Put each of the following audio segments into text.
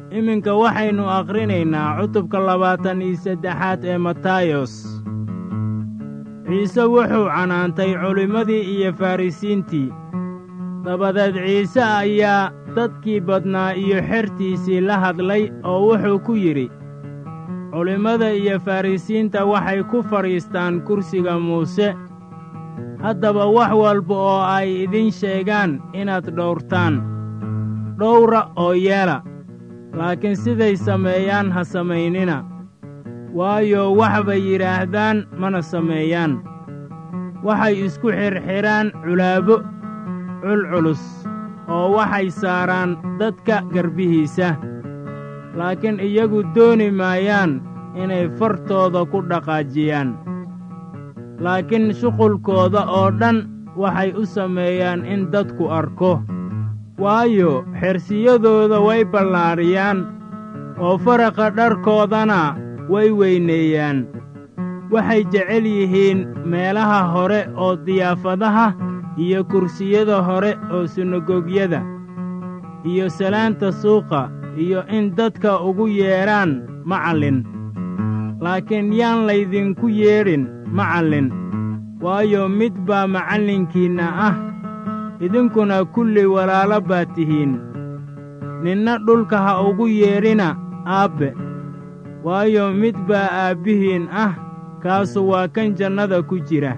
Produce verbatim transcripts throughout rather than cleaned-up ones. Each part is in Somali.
iminka waxaynu akhrinaynaa cutubka labaatan iyo saddexaad ee matayos. ciise wuxuu canaantay culimmadii iyo farrisiintii. dabadeed ciise ayaa dadkii badnaa iyo xertiisii la hadlay oo wuxuu ku yidhi, culimmada iyo farrisiinta waxay ku fadhiistaan kursiga muuse. haddaba wax walba oo ay idin sheegaan inaad dhowrtaan, dhowra oo yeela, laakiin siday sameeyaan ha samaynina, waayo wax bay yidhaahdaan mana sameeyaan. waxay isku xirxidhaan culaabo culculus oo waxay saaraan dadka garbihiisa, laakiin iyagu dooni maayaan inay fartooda ku dhaqaajiyaan. laakiin shuqulkooda oo dhan waxay u sameeyaan in dadku arko, waayo xersiyadooda way ballaadhiyaan oo faraqa dharkoodana way weyneeyaan. waxay jecel yihiin meelaha hore oo diyaafadaha iyo kursiyada hore oo sinagogyada iyo salaanta suuqa iyo in dadka ugu yeedhaan macallin. laakiin yaan laydinku yeedhin macallin, waayo mid baa macallinkiinna ah, idinkuna kulli walaalo baa tihiin. ninna dhulka ha ugu yeedhina aabbe, waayo mid baa aabbihiin ah, kaasu waa kan jannada ku jira.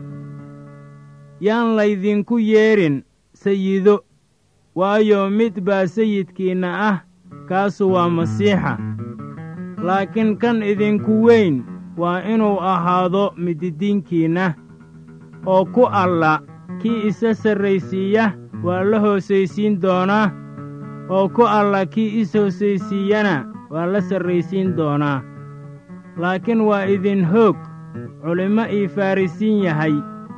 yaan laydinku yeedhin sayido, waayo mid baa sayidkiinna ah, kaasu waa masiixa. laakiin kan idinku weyn waa inuu ahaado mididiinkiinna, oo ku alla kii isa sarraysiiya waa la hoosaysiin doonaa, oo ku alla kii is hoosaysiiyana waa la sarraysiin doonaa. laakiin waa idin hoog culimmo ii farrisiin yahay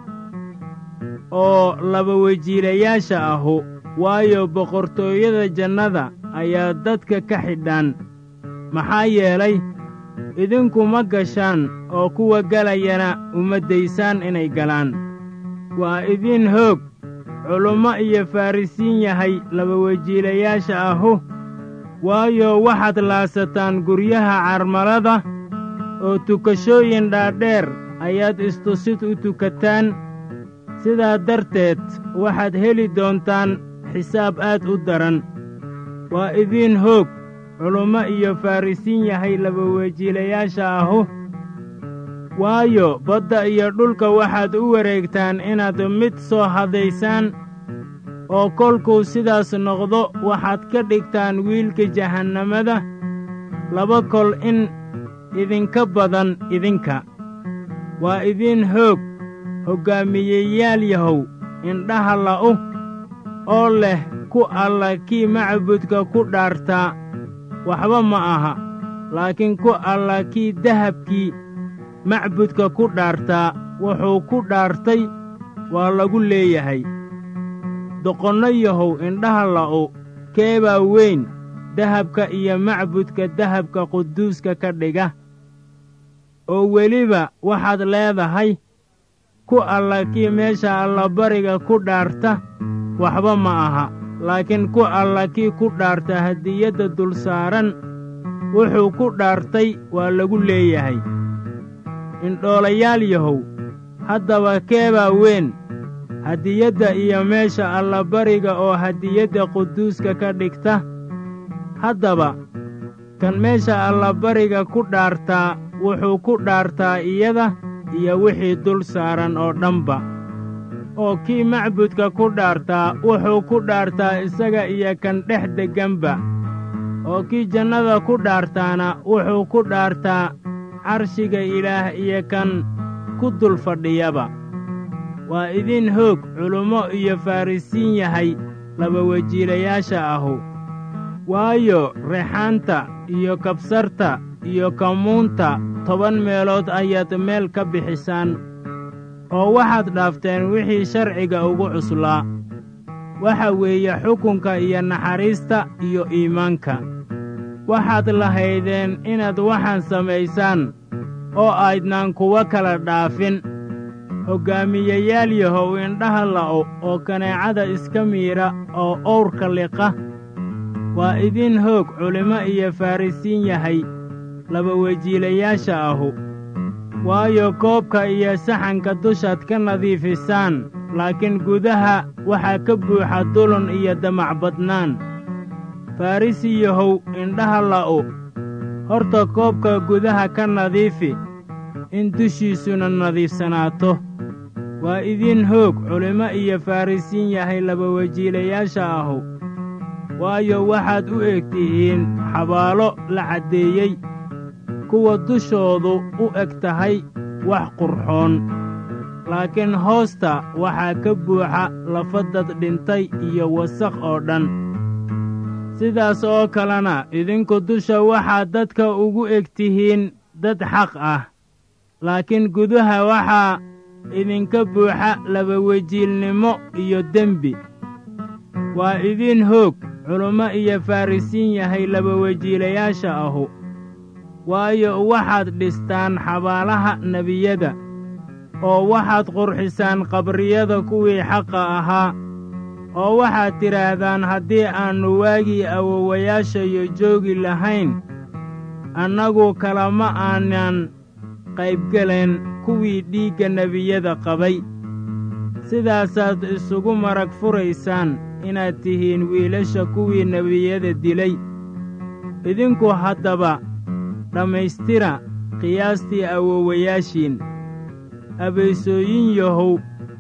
oo laba wejiilayaasha ahu, waayo boqortooyada jannada ayaa dadka ka xidhaan. maxaa yeelay idinku ma gashaan oo kuwa galayana uma daysaan inay galaan. waa idin hoog culummo iyo farrisiin yahay laba wejiilayaasha ahu, waayo waxaad laasataan guryaha carmalada oo tukashooyin dhaadheer ayaad istusid u tukataan. sidaa darteed waxaad heli doontaan xisaab aad u daran. waa idin hoog culummo iyo farrisiin yahay laba wejiilayaasha ahu, waayo badda iyo dhulka waxaad u wareegtaan inaad mid soo hadaysaan, oo kolkuu sidaas noqdo waxaad ka dhigtaan wiilka jahannamada laba kol in idinka badan idinka. waa idin hoog hoggaamiyeyaal yahow indhaha la'u oo leh ku alla kii macbudka ku dhaartaa waxba ma aha, laakiin ku alla kii dahabkii macbudka ku dhaartaa wuxuu ku dhaartay waa lagu leeyahay. doqonno yahow indhaha la'u keebaa weyn, dahabka iyo macbudka dahabka quduuska ka dhiga? oo weliba waxaad leedahay ku alla kii meesha allabariga ku dhaarta waxba ma aha, laakiin ku alla kii ku dhaarta hadiyadda dul saaran wuxuu ku dhaartay waa lagu leeyahay. indhoolayaal yahow, haddaba keebaa weyn, hadiyadda iyo meesha allabariga oo hadiyadda quduuska ka dhigta? haddaba kan meesha allabariga ku dhaartaa wuxuu ku dhaartaa iyada iyo wixii dul saaran oo dhanba. oo kii macbudka ku dhaartaa wuxuu ku dhaartaa isaga iyo kan dhex degganba. oo kii jannada ku dhaartaana wuxuu ku dhaartaa carshiga ilaah iyo kan ku dul fadhiyaba. waa idin hoog culummo iyo farrisiin yahay laba wejiilayaasha ahu, waayo reexaanta iyo kabsarta iyo kamuunta toban meelood ayaad meel ka bixisaan, oo waxaad dhaafteen wixii sharciga ugu cuslaa, waxa weeye xukunka iyo naxariista iyo iimaanka. waxaad lahaydeen inaad waxaan samaysaan oo aydnaan kuwa kala dhaafin. hoggaamiyeyaal yahow indhaha la'o oo kaneecada iska miidha oo owrka liqa. waa idin hoog culimo iyo farrisiin yahay laba wejiilayaasha ahu, waayo koobka iyo saxanka dushaad ka nadiifisaan, laakiin gudaha waxaa ka buuxa dulun iyo damac badnaan. farrisiyahow indhaha la'o, horta koobka gudaha ka nadiifi, in dushiisuna nadiifsanaato. waa idin hoog culimo iyo farrisiin yahay laba wejiilayaasha ahu, waayo waxaad u eg tihiin xabaalo la caddeeyey, kuwa dushoodu u eg tahay wax qurxoon, laakiin hoosta waxaa ka buuxa lafa dad dhintay iyo wasakh oo dhan. sidaas oo kalena idinku dusha waxaad dadka ugu eg tihiin dad xaq ah, laakiin gudaha waxaa idinka buuxa laba wejiilnimo iyo dembi. waa idin hoog culimo iyo farrisiin yahay laba wejiilayaasha ahu, waayo waxaad dhistaan xabaalaha nebiyada, oo waxaad qurxisaan qabriyada kuwii xaqa ahaa, oo waxaad tidhaahdaan haddii aannu waagii awowayaashayo joogi lahayn, annagu kalama aanan qaybgelayn kuwii dhiigga nebiyada qabay. sidaasaad isugu marag furaysaan inaad tihiin wiilasha kuwii nebiyada dilay. idinku haddaba dhammaystira qiyaastii awowayaashiin. abeesooyin yahow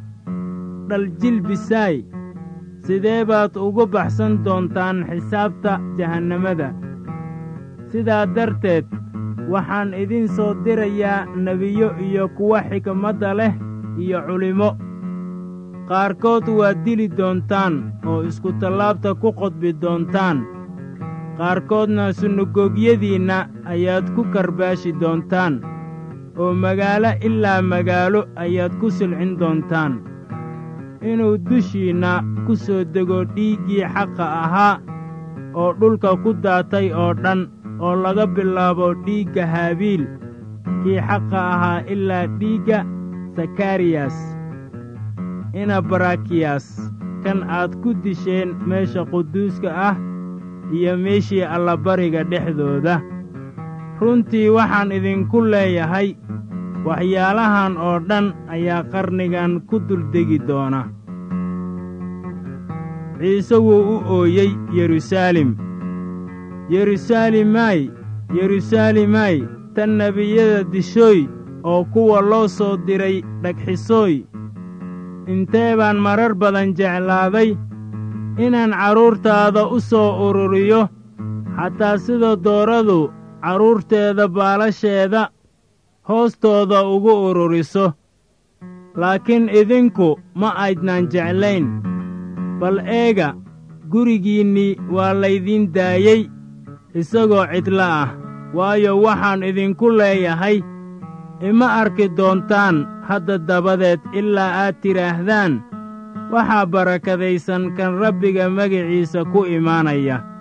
dhaljilbisaay, sidee baad ugu baxsan doontaan xisaabta jahannamada? sidaa darteed waxaan idin soo dirayaa nebiyo iyo kuwa xikmadda leh iyo culimo. qaarkood waad dili doontaan oo iskutallaabta ku qodbi doontaan, qaarkoodna sunagogyadiinna ayaad ku karbaashi doontaan, oo magaalo ilaa magaalo ayaad ku silcin doontaan, inuu dushiinna ku soo dego dhiiggii xaqa ahaa oo dhulka ku daatay oo dhan, oo laga bilaabo dhiigga haabiil kii xaqa ahaa ilaa dhiigga sakariyas ina barakiyas, kan aad ku disheen meesha quduuska ah iyo meeshii allabariga dhexdooda. runtii waxaan idinku leeyahay, waxyaalahan oo dhan ayaa qarnigan ku duldegi doona. ciise wuu u ooyey yeruusaalem. yeruusaalemay, yeruusaalemay, tan nebiyada dishooy oo kuwa loo soo diray dhagxisooy! intee baan marar badan jeclaaday inaan carruurtaada u soo ururiyo, xataa sida dooradu carruurteeda baalasheeda hoostooda ugu ururiso. laakiin idinku ma aydnaan jeclayn. bal eega, gurigiinnii waa laydin daayey isagoo cidla ah, waayo waxaan idinku leeyahay, ima arki doontaan hadda dabadeed ilaa aad tidhaahdaan, waxaa barakadaysan kan Rabbiga magaciisa ku imaanaya.